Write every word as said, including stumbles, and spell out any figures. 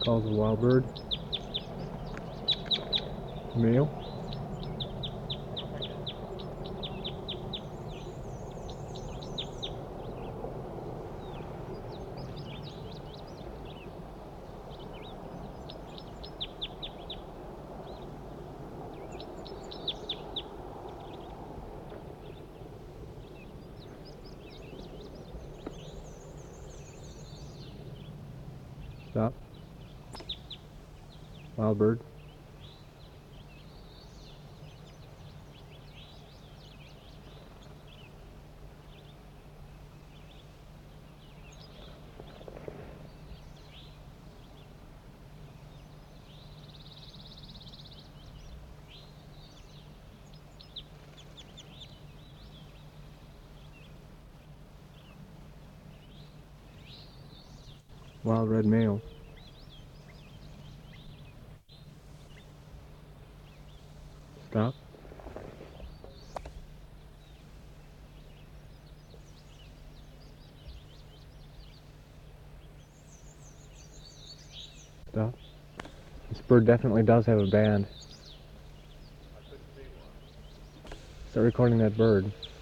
Calls a wild bird. Male. Stop. Wild bird. Wild red male. Stop. Stop. This bird definitely does have a band. Start recording that bird.